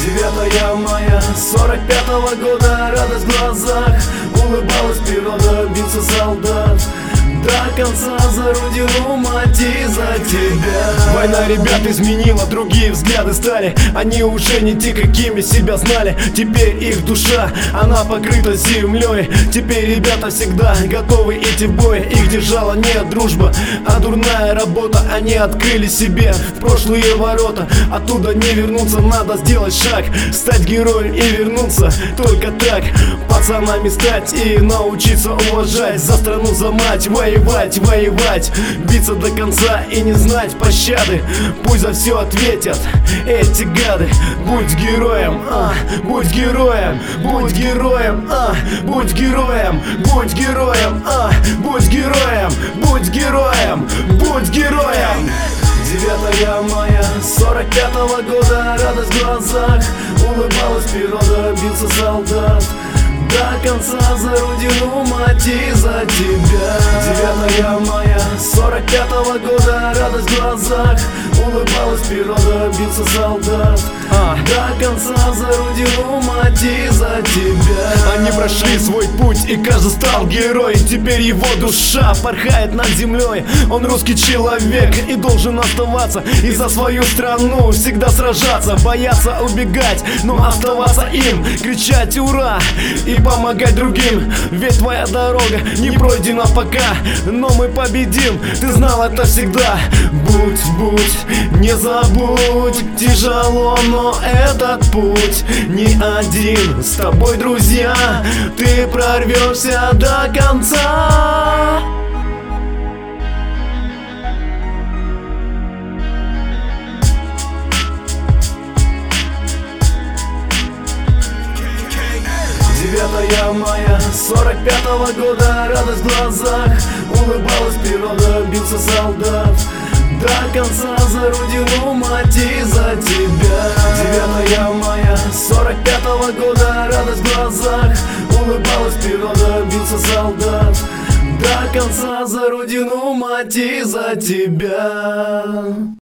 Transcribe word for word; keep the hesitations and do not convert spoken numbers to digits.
Девятое мая сорок пятого года, радость в глазах, улыбалась природа, бился солдат. До конца за родину, мать, и за тебя. Война, ребят, изменила, другие взгляды стали. Они уже не те, какими себя знали. Теперь их душа, она покрыта землей. Теперь ребята всегда готовы идти в бой. Их держала не дружба, а дурная работа. Они открыли себе в прошлые ворота. Оттуда не вернуться, надо сделать шаг, стать героем и вернуться. Только так пацанами стать и научиться уважать. За страну, за мать, воевать, воевать, биться до конца и не знать пощады. Пусть за все ответят эти гады. Будь героем, а, будь героем, будь героем, а, будь героем, будь героем, а, будь героем, будь героем, будь героем. Девятое мая сорок пятого года, радость в глазах, улыбалась природа, бился солдат. До конца за родину, мать, и за тебя. Девятое мая сорок пятого года, радость в глазах, улыбалась природа, бился солдат. а. До конца за родину, мать, и за тебя. Они прошли свой путь, и каждый стал героем. Теперь его душа порхает над землей. Он русский человек и должен оставаться, и за свою страну всегда сражаться. Бояться убегать, но оставаться им, кричать ура и помогать другим. Ведь твоя дорога не пройдена пока, но мы победим, ты знал это всегда. Будь, будь, не забудь, тяжело, но этот путь не один. С тобой, друзья, ты прорвешься до конца. Девятое мая сорок пятого года, радость в глазах, улыбалась природа, бился солдат. До конца за родину, мать, и за тебя. Девятое мая сорок пятого года, радость в глазах, улыбалась природа, бился солдат. До конца за родину, мать, и за тебя.